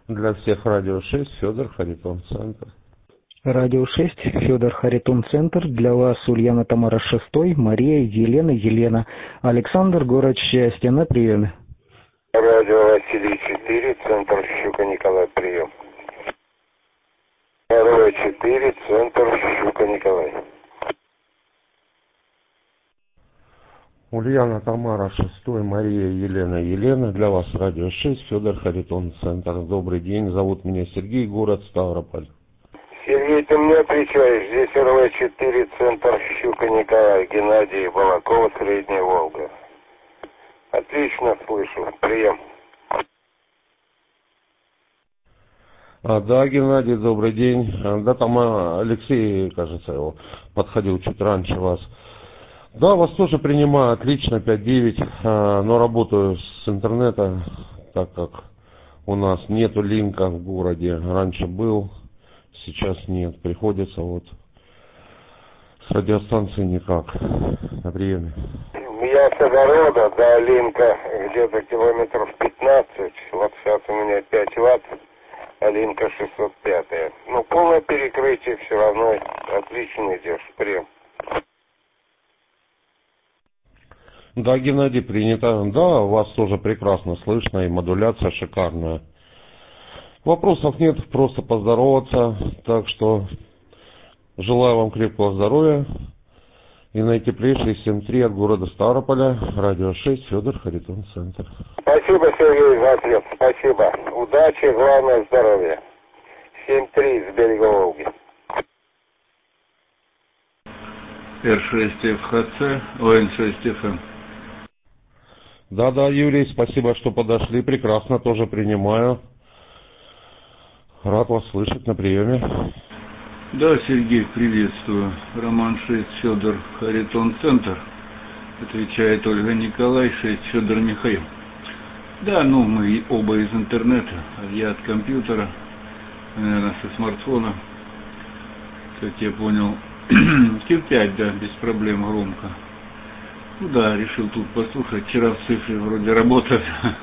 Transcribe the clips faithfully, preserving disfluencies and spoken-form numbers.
Для всех радио шесть, Федор, Харитон Центр. Радио шесть, Федор, Харитон Центр. Для вас Ульяна, Тамара Шестой, Мария, Елена, Елена. Александр, город счастья, на приеме. Радио Василий четыре, Центр Щука Николай, прием. Радио четыре, Центр Щука Николай. Ульяна, Тамара Шестой, Мария, Елена, Елена. Для вас радио шесть, Федор, Харитон Центр. Добрый день, зовут меня Сергей, город Ставрополь. Сергей, ты мне отвечаешь, здесь эр вэ четыре, Центр Щука Николай, Геннадий Балакова, Средняя Волга. Отлично слышу, прием. А, да, Геннадий, добрый день. Да, там Алексей, кажется, его подходил чуть раньше вас. Да, вас тоже принимаю, отлично, пять девять, но работаю с интернета, так как у нас нету линка в городе. Раньше был, сейчас нет. Приходится вот с радиостанции никак на приеме. Я с огорода до линка где-то километров пятнадцать. Вот сейчас у меня пять ватт, а линка шестьсот пять. Ну, полное перекрытие все равно. Отлично идешь, прием. Да, Геннадий, принято. Да, вас тоже прекрасно слышно, и модуляция шикарная. Вопросов нет, просто поздороваться. Так что желаю вам крепкого здоровья. И наитеплейший семь три от города Ставрополя, радио шесть, Федор, Харитон Центр. Спасибо, Сергей, за ответ. Спасибо. Удачи, главное здоровье. семь три с берега Волги. эр шесть эф ха цэ, о эн шесть эф эм. Да-да, Юрий, спасибо, что подошли. Прекрасно, тоже принимаю. Рад вас слышать на приеме. Да, Сергей, приветствую. Роман шесть, Федор, Харитон Центр. Отвечает Ольга Николай, шесть, Федор Михаил. Да, ну, мы оба из интернета. Я от компьютера, наверное, со смартфона. Как я понял, кил пять, да, без проблем, громко. Ну да, решил тут послушать. Вчера в цифре вроде работает.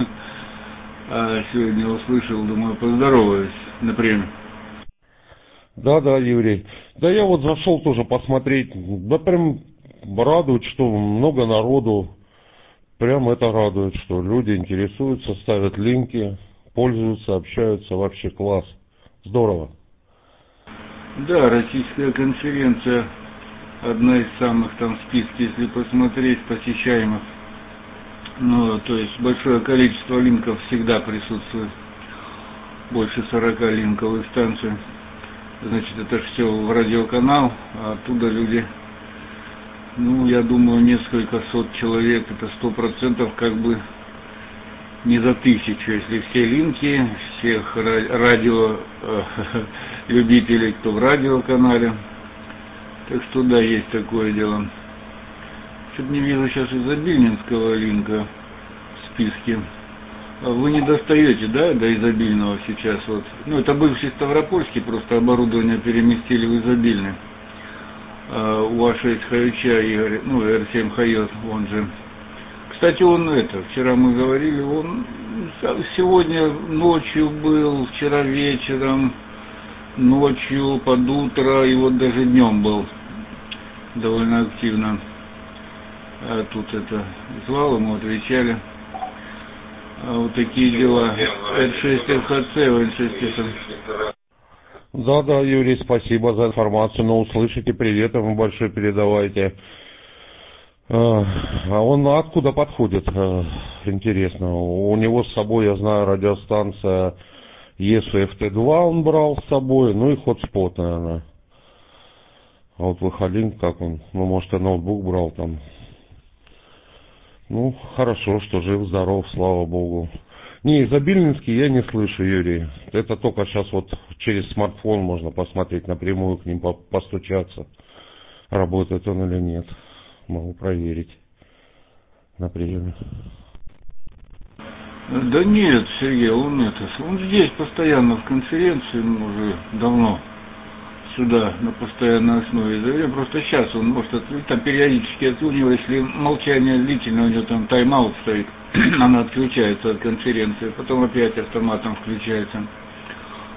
А сегодня услышал, думаю, поздороваюсь на приеме. Да, да, Юрий. Да я вот зашел тоже посмотреть. Да прям радует, что много народу. Прям это радует, что люди интересуются, ставят линки, пользуются, общаются. Вообще класс. Здорово. Да, российская конференция одна из самых там в списке, если посмотреть, посещаемых. Ну, то есть большое количество линков всегда присутствует. Больше сорока линковых станций. Значит, это все в радиоканал, а оттуда люди, ну, я думаю, несколько сот человек, это сто процентов как бы не за тысячу, если все линки, всех радио любителей, кто в радиоканале. Так что да, есть такое дело. Что-то не вижу сейчас изобильнинского линка в списке. Вы не достаете, да, до изобильного сейчас вот. Ну, это бывший Ставропольский, просто оборудование переместили в изобильный. А у а шесть Хаюча Игорь, ну, эр семь Хайот, он же. Кстати, он это, вчера мы говорили, он сегодня ночью был, вчера вечером, ночью, под утро, и вот даже днем был довольно активно. А тут это, звал, ему отвечали. А вот такие дела. эр шесть эф ха цэ, эн шесть эф эм. Да, да, Юрий, спасибо за информацию. Ну, услышите, привет ему большой передавайте. А он откуда подходит? Интересно. У него с собой, я знаю, радиостанция и эс эф тэ два он брал с собой, ну и хотспот, наверное. А вот выходил, как он, ну, может, и ноутбук брал там. Ну, хорошо, что жив-здоров, слава богу. Не, изобильнинский я не слышу, Юрий. Это только сейчас вот через смартфон можно посмотреть напрямую, к ним постучаться, работает он или нет. Могу проверить на приеме. Да нет, Сергей, он это, он здесь постоянно в конференции, ну, уже давно сюда на постоянной основе зовем. Просто сейчас он может отключить, там периодически отклонил, если молчание длительное, у него там тайм-аут стоит, она отключается от конференции, потом опять автоматом включается.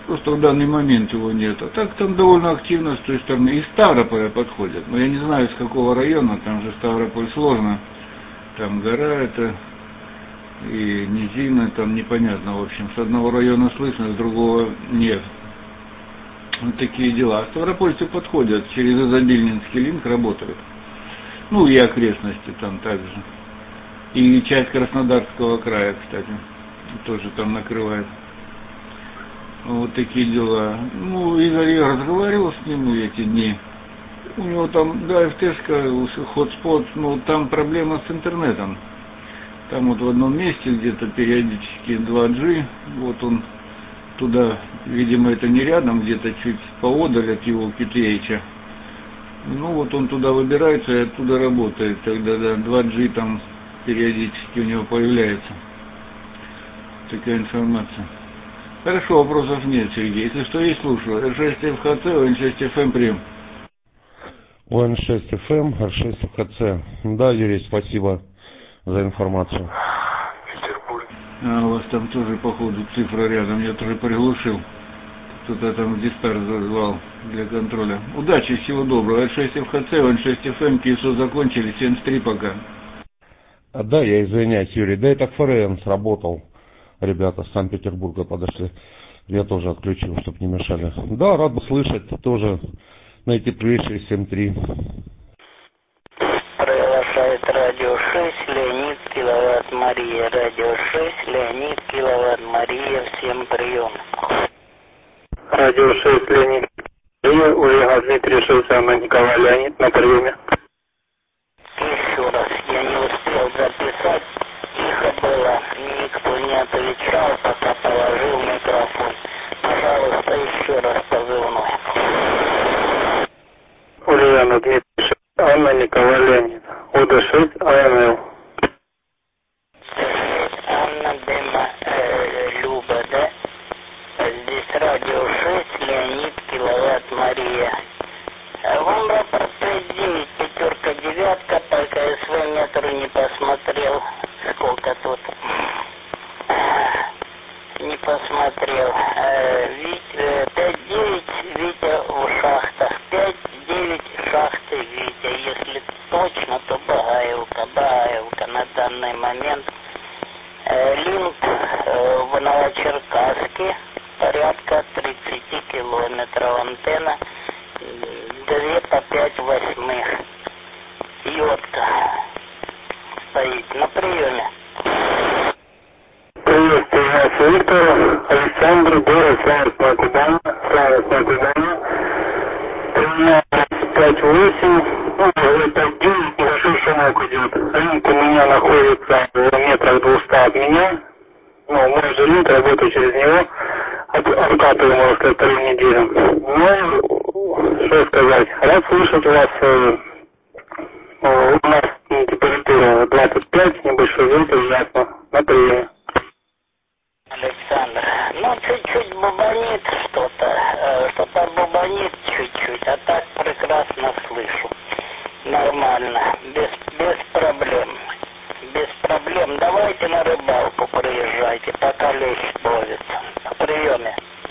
Просто в данный момент его нет. А так там довольно активно с той стороны. Из Ставрополя подходят. Но я не знаю, с какого района. Там же Ставрополь сложно. Там гора это и низина. Там непонятно, в общем. С одного района слышно, с другого нет. Вот такие дела. Ставропольцы подходят. Через Изобильнинский линк работают. Ну и окрестности там также. И часть Краснодарского края, кстати. Тоже там накрывает. Вот такие дела. Ну, Игорь, я разговаривал с ним эти дни. У него там, да, ФТшка, хотспот, но там проблема с интернетом. Там вот в одном месте где-то периодически два джи, вот он туда, видимо, это не рядом, где-то чуть поодаль от его кей ти эйч. Ну, вот он туда выбирается и оттуда работает. Тогда, да, два джи там периодически у него появляется. Такая информация. Хорошо, вопросов нет, Сергей. Если что, есть, слушаю. эр шесть эф ха цэ, эн шесть эф эм, прием. эн шесть эф эм, эр шесть эф ха цэ. Да, Юрий, спасибо за информацию. А у вас там тоже, походу, цифра рядом. Я тоже приглушил. Кто-то там диспар зазвал для контроля. Удачи, всего доброго. эр шесть эф ха цэ, эн шесть эф эм, КИСО закончили, семьдесят три пока. А, да, я извиняюсь, Юрий. Да, это ФРН сработал. Ребята с Санкт-Петербурга подошли. Я тоже отключил, чтобы не мешали. Да, рад слышать. Тоже найти теплейшие семь три. Приглашает радио шесть, Леонид, киловатт Мария. Радио шесть, Леонид, киловатт Мария. Всем прием. Радио шесть, Леонид. Ульяна Дмитрий шесть, Анна Николай Леонид на приеме. Еще раз, я не успел записать. Тихо было, никто не отвечал, пока положил микрофон. Пожалуйста, еще раз позывной. Ульяна Дмитрий шесть, Анна Николай Леонид. ОД шесть, АНЛ. Анна Дема э, Люба, да? Здесь радио шесть, Леонид, киловатт Мария. Вам рапорт пять девять, пятерка, девятка, по КСВ метру не посмотрел. Сколько тут? Не посмотрел. пять девять, Витя в шахтах. пять девять, шахты Витя. Если точно, то Багаевка. Багаевка на данный момент. Линк в Новочеркасске. Порядка тридцать километров. Антенна две по пять восьмых. Йодка стоит на приеме. Приветствую вас, Виктор, Александр, город Славянская Кубань, Славянская Кубань. Принимаю пять восемь, ну, пять девять, небольшой шумок идет. Линк у меня находится в метрах двухстах от меня. Ну, мой же линк, работаю через него. От, откатываю, можно сказать, вторую неделю. Ну, что сказать, рад слышать вас. Э, э, у нас температура двадцать пять, небольшой ветер, ясно, на приеме. Александр, ну чуть-чуть бубанит что-то, э, что-то бубанит чуть-чуть, а так прекрасно слышу. Нормально, без, без проблем. Без проблем. Давайте на рыбалку приезжайте, пока лещ ловится. На приеме.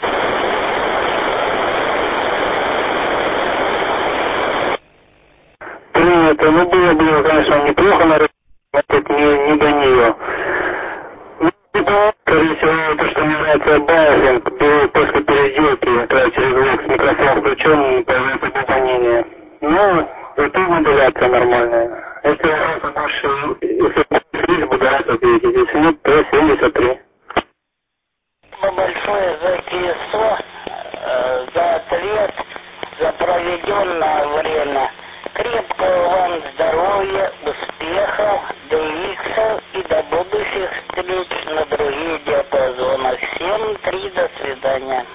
Принято. Ну, было бы, конечно, неплохо на рыбалку, не, не до нее. Ну, скорее всего, то, что называется байфинг, после переделки, когда через локс микрофон включен, появляется бубанение. Ну, это модуляция нормальная. Если вопросы больше, если есть, буду рад ответить. Если нет, то семьдесят три. Спасибо большое за КСО, э, за ответ, за проведенное время. Крепкого вам здоровья, успехов, ди икс и до будущих встреч на других диапазонах. семь три, до свидания.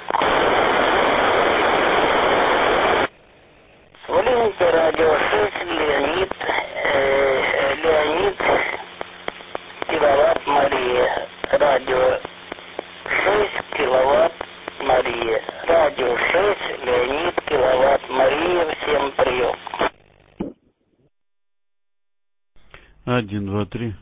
В линке радио шесть, Леонид, э, Леонид, киловатт Мария. Радио шесть, киловатт Мария. Радио шесть, Леонид, киловатт Мария. Всем прием. Один, два, три.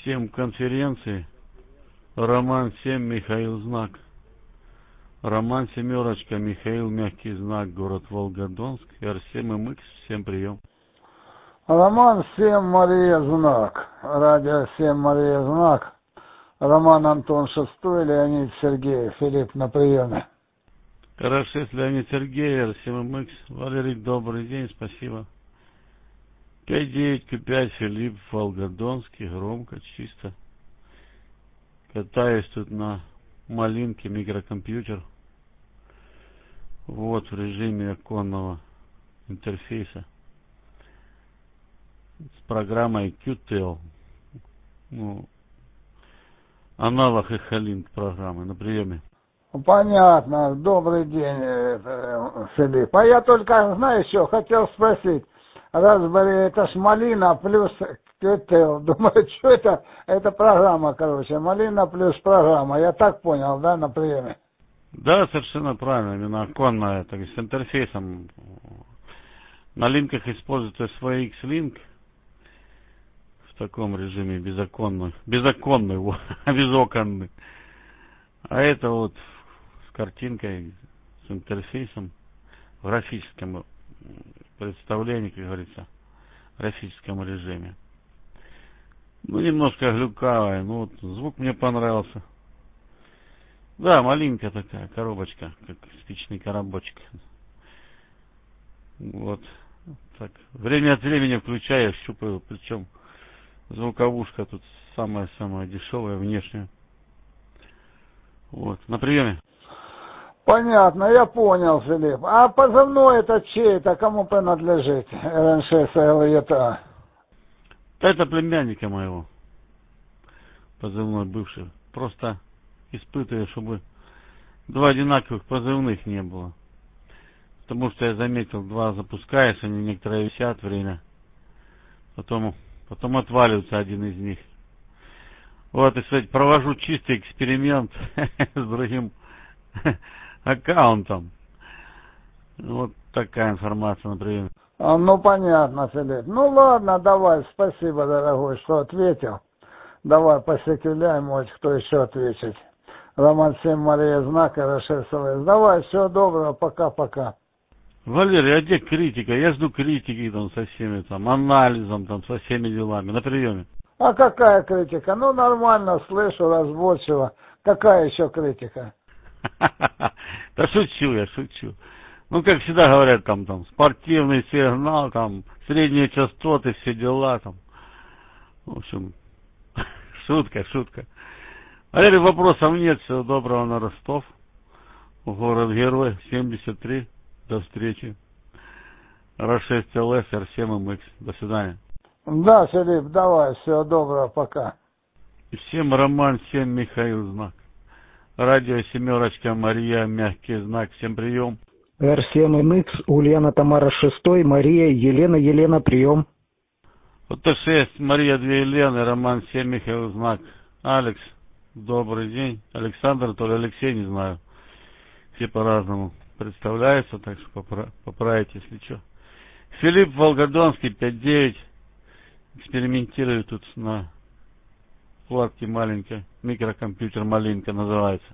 семь конференций. Роман семь, Михаил Знак. Роман семерочка, Михаил Мягкий Знак, город Волгодонск. эр семь эм икс, всем прием. Роман семь, Мария Знак. Радио семь, Мария Знак. Роман Антон шестой, Леонид Сергеев. Филипп на приеме. эр шесть, Леонид Сергеев, эр семь эм икс. Валерий, добрый день, спасибо. пять девять ка пять, Филипп, Волгодонский, громко, чисто. Катаюсь тут на малинке, микрокомпьютер. Вот в режиме оконного интерфейса. С программой кью ти эл. Ну, аналог Эхолинк программы на приеме. Понятно. Добрый день, Филипп. А я только, знаешь, что хотел спросить. Raspberry, это ж малина плюс кью ти эл. Думаю, что это? Это программа, короче. Малина плюс программа. Я так понял, да, на приеме? Да, совершенно правильно. Именно оконная, так, с интерфейсом. На линках используется эс ви икс Link. В таком режиме безоконный. Безоконный, безоконный. А это вот с картинкой, с интерфейсом, в графическом представлении, как говорится, в графическом режиме. Ну, немножко глюкавая, ну, вот звук мне понравился. Да, маленькая такая коробочка, как спичный коробочек. Вот. Так. Время от времени включаю, щупаю, причем звуковушка тут самая-самая дешевая, внешняя. Вот, на приеме. Понятно, я понял, Филипп. А позывной это чей? Это кому принадлежит? эр эн шесть эл и тэ а. Это племянника моего. Позывной бывший. Просто испытываю, чтобы два одинаковых позывных не было. Потому что я заметил, два запускаешь, они некоторые висят время. Потом, потом отваливается один из них. Вот, и, кстати, провожу чистый эксперимент с другим аккаунтом. Вот такая информация, например. А, ну, понятно, Филипп. Ну, ладно, давай, спасибо, дорогой, что ответил. Давай посекуляем, может, кто еще ответит. Роман семь, Мария Знак, эр шесть эл эс. Давай, всего доброго, пока-пока. Валерий, а где критика? Я жду критики там со всеми там анализом, там со всеми делами. На приеме. А какая критика? Ну, нормально, слышу, разборчиво. Какая еще критика? Да шучу я, шучу. Ну, как всегда говорят, там, там, спортивный сигнал, там, средние частоты, все дела, там. В общем, шутка, шутка. Валерий, вопросов нет, всего доброго на Ростов. Город-герой, семьдесят три. До встречи. эр шесть эл эс, эр семь эм икс. До свидания. Да, Филипп, давай, всего доброго, пока. И всем Роман семь, Михаил Знак. Радио семерочка, Мария, Мягкий Знак. Всем прием. эр семь эм икс, Ульяна Тамара шестой, Мария, Елена, Елена, прием. о тэ шесть, Мария две Елены, Роман семь, Михаил Знак. Алекс, добрый день. Александр, то ли Алексей, не знаю. Все по-разному представляются, так что попра- поправите, если что. Филипп Волгодонский, пять девять. Экспериментирую тут на вкладке маленькая. Микрокомпьютер маленько называется.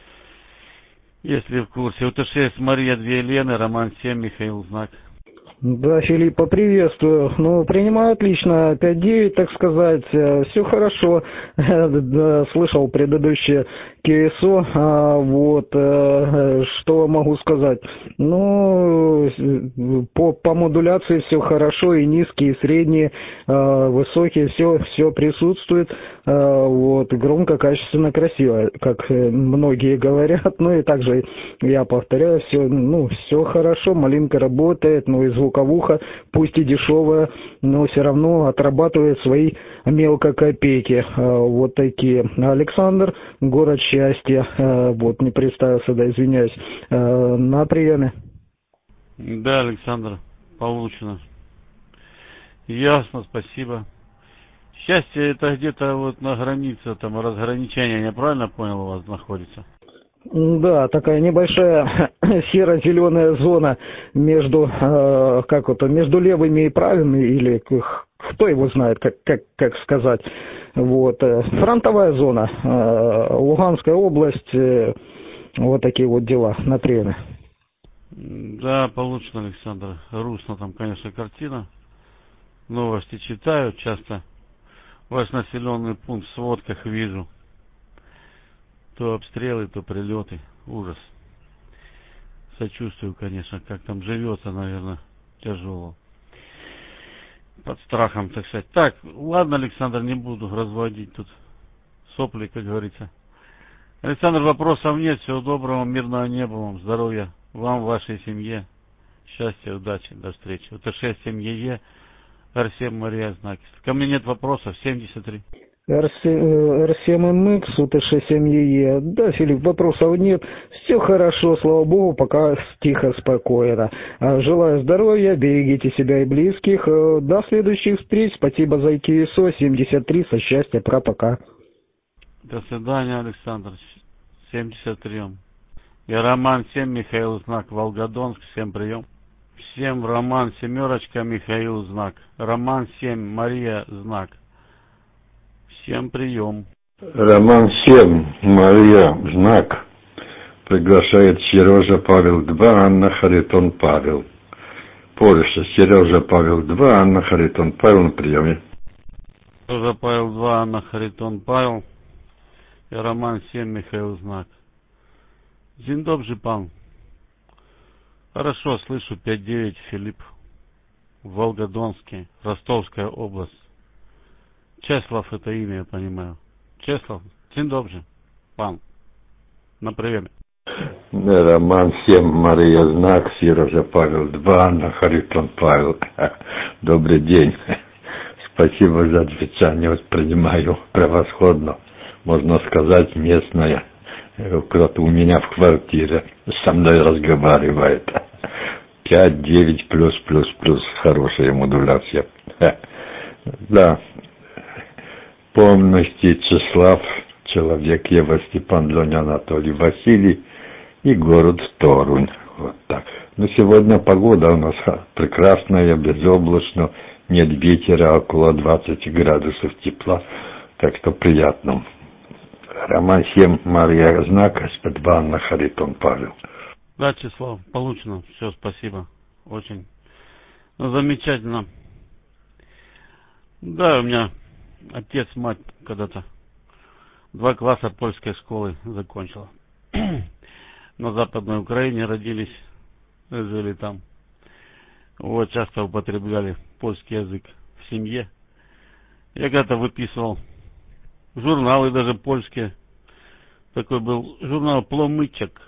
Если в курсе. о тэ шесть, Мария две Елены, Роман семь, Михаил Знак. Да, Филипп, поприветствую. Ну, принимаю отлично, пять девять, так сказать, все хорошо. Слышал предыдущее кью эс о, вот, что могу сказать. Ну, по, по модуляции все хорошо, и низкие, и средние, высокие, все, все присутствует. Вот, громко, качественно, красиво, как многие говорят. Ну, и также я повторяю, все, ну, все хорошо, малинка работает, ну, и звук звуковуха, пусть и дешевая, но все равно отрабатывает свои мелкокопейки. Вот такие. Александр, город счастья. Вот, не представился, да, извиняюсь. На приеме. Да, Александр, получено. Ясно, спасибо. Счастье это где-то вот на границе, там разграничения, я правильно понял, у вас находится? Да, такая небольшая серо-зеленая зона между, э, как это, между левыми и правыми, или кто его знает, как, как, как сказать. Вот. Фронтовая зона, Луганская область, вот такие вот дела на приеме. Да, получено, Александр. Грустно там, конечно, картина. Новости читаю часто. Ваш населенный пункт в сводках вижу. То обстрелы, то прилеты. Ужас. Сочувствую, конечно, как там живется, наверное, тяжело. Под страхом, так сказать. Так, ладно, Александр, не буду разводить тут сопли, как говорится. Александр, вопросов нет. Всего доброго, мирного неба вам, здоровья вам, вашей семье. Счастья, удачи, до встречи. Это шесть семь ЕЕ, Арсем, Мария, знаки. Ко мне нет вопросов, семьдесят три. эр семь эм икс, у тэ шесть семь ЕЕ. Да, Филипп, вопросов нет. Все хорошо, слава богу, пока тихо, спокойно. Желаю здоровья, берегите себя и близких. До следующих встреч. Спасибо за КСО семьдесят три, со счастья, про-пока. До свидания, Александр. семьдесят три. Я Роман семь, Михаил Знак, Волгодонск. Всем прием. Всем Роман семерочка, Михаил Знак. Роман семь, Мария Знак. Всем прием. Роман семь, Мария Знак. Приглашает Сережа Павел два, Анна Харитон Павел. Польша. Сережа Павел два, Анна Харитон Павел на приеме. Сережа Павел два, Анна Харитон Павел. И Роман семь, Михаил Знак. Dzień dobry, пан. Хорошо, слышу, пять девять, Филипп. Волгодонский, Ростовская область. Чеслав это имя, я понимаю. Чеслав, dzień dobry, пан. На приеме. Роман семь, Мария Знак, Сережа Павел два, Анна Харитон Павел. Добрый день. Спасибо за отвечание, воспринимаю превосходно. Можно сказать, местное. Кто-то у меня в квартире со мной разговаривает. пять девять плюс плюс плюс. Хорошая модуляция. Да. Помните Числав, человек Ева Степан, Леня Анатолий Василий и город Торунь. Вот так. Но сегодня погода у нас прекрасная, безоблачно, нет ветера, около двадцати градусов тепла, так что приятно. Роман семь, Мария Знак, эс пэ два, Анна Харитон Павел. Да, Числав, получено. Все, спасибо. Очень. Ну, замечательно. Да, у меня отец, мать когда-то два класса польской школы закончила. На Западной Украине родились, жили там. Вот, часто употребляли польский язык в семье. Я когда-то выписывал журналы даже польские. Такой был журнал «Пломычек».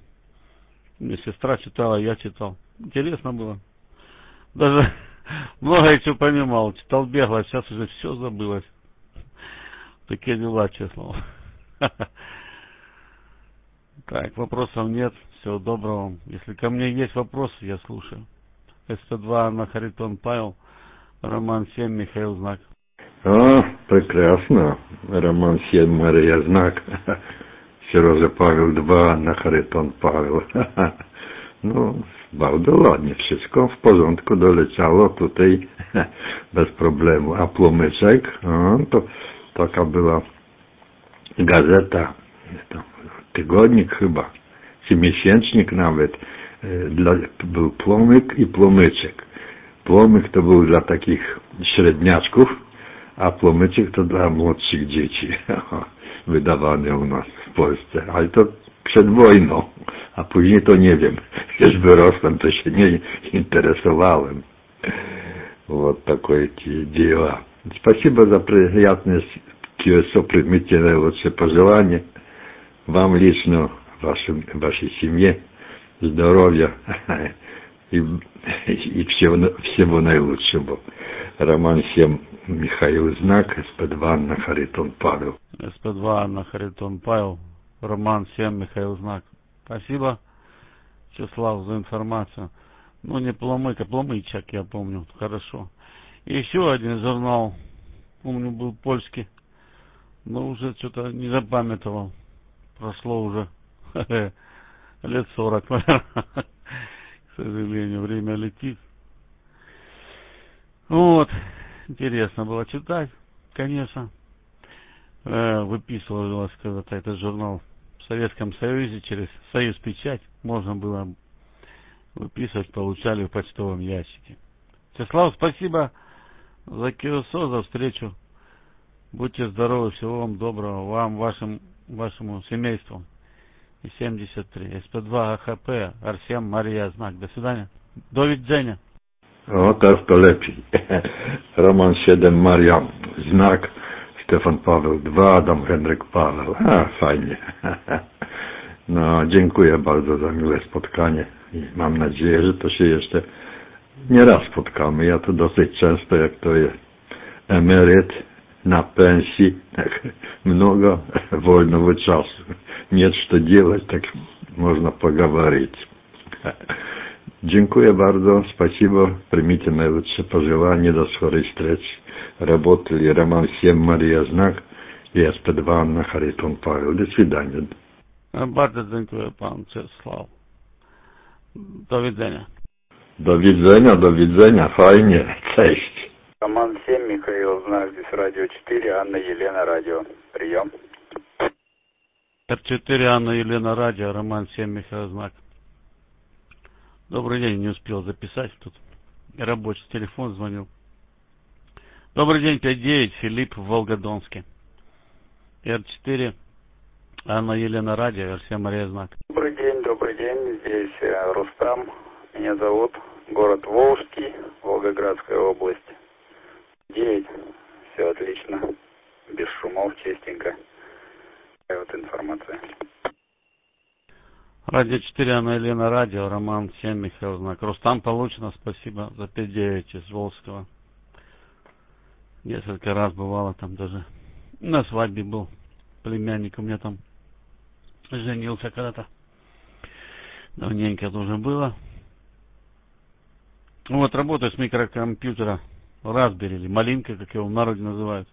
Мне сестра читала, я читал. Интересно было. Даже многое чего понимал. Читал бегло, сейчас уже все забылось. Такие дела, честно. Так, вопросов нет. Всего доброго. Если ко мне есть вопросы, я слушаю. эс тэ два, Анна Харитон Павел. Роман семь, Михаил Знак. А, прекрасно. Роман семь, Мария Знак. Сережа Павел два, Анна Харитон Павел. Ну, bardzo ładnie. Wszystko w porządku doleciało tutaj bez problemu. A Plomyczek, no, to taka była gazeta, tygodnik chyba, czy miesięcznik nawet. Dla, był Plomyk i Plomyczek. Plomyk to był dla takich średniaczków, a Plomyczek to dla młodszych dzieci. Wydawany u nas w Polsce. Ale to przed wojną. A później to nie wiem. Już wyrosłem, to się nie интересовałem. Вот такое дела. Спасибо за приятное КСО. Примите наилучшие пожелания. Вам лично, вашим, вашей семье, здоровья и, и всего, всего наилучшего. Роман семь, Михаил Знак, эс пэ два, Анна Харитон Павел. эс пэ два, Анна Харитон Павел. Роман семь, Михаил Знак. Спасибо, Числав, за информацию. Ну, не Пломык, а Пломычек, я помню, хорошо. И еще один журнал, помню, был польский, но уже что-то не запамятовал. Прошло уже лет сорок, наверное. К сожалению, время летит. Вот, интересно было читать, конечно. э, выписывалось когда-то этот журнал в Советском Союзе через Союз Печать. Можно было выписывать, получали в почтовом ящике. Чеслав, спасибо за КИОСО, за встречу. Будьте здоровы, всего вам доброго, вам, вашим, вашему семейству. И семьдесят три. СП2 АХП, Арсем, Мария, знак. До свидания. До widzenia. O, teraz to lepiej. Roman siedem, Maria, znak. Stefan Paweł dwa, Adam Henryk Paweł. A, fajnie. No, dziękuję bardzo za miłe spotkanie i mam nadzieję, że to się jeszcze nie raz spotkamy. Ja tu dosyć często, jak to jest emeryt na pensji, tak много вольного часу. Нет что делать, так можно поговорить. Dziękuję bardzo, спасибо, примите наилучшие пожелания, до скорой встречи. Работали Роман семь, Мария Знак и СП2 Анна Харитон Павел. До свидания. Bardzo dziękuję pan Czesław. Do widzenia. Do widzenia, do widzenia, fajnie, cześć. Роман семь, Михаил Знак, здесь радио четыре, Анна Елена, радио. Прием. эр четыре, Анна Елена, радио, Роман семь, Михаил Знак. Добрый день, не успел записать, тут рабочий телефон звонил. Добрый день, пять девять, Филипп в Волгодонске. эр четыре, Анна Елена, радио, Арсен, Мария, Знак. Добрый день, добрый день, здесь Рустам, меня зовут, город Волжский, Волгоградская область. девять, все отлично, без шумов, чистенько. Такая вот информация. Радио четыре, Анна Елена, радио, Роман семь, Михаил Знак. Рустам, получено, спасибо за пять девять из Волжского. Несколько раз бывало там даже. На свадьбе был. Племянник у меня там женился когда-то. Давненько это уже было. Вот, работаю с микрокомпьютера Raspberry, или Малинка, как его в народе называют.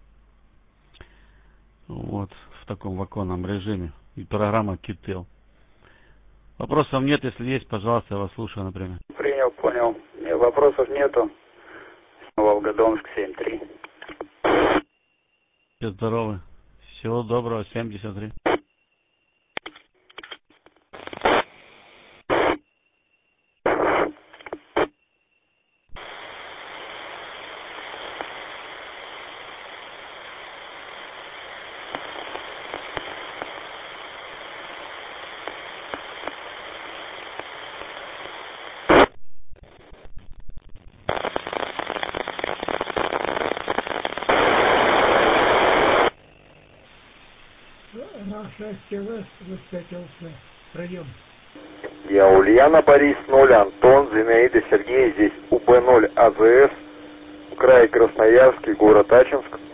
Вот, в таком в оконном режиме. И программа Kitel. Вопросов нет, если есть, пожалуйста, я вас слушаю, например. Принял, понял. Нет, вопросов нету. Волгодонск семь три. Все здоровы. Всего доброго, семьдесят три. Я Ульяна, Борис ноль, Антон, Зинаида, Сергей, здесь УБ ноль АЗС, край Красноярский, город Ачинск.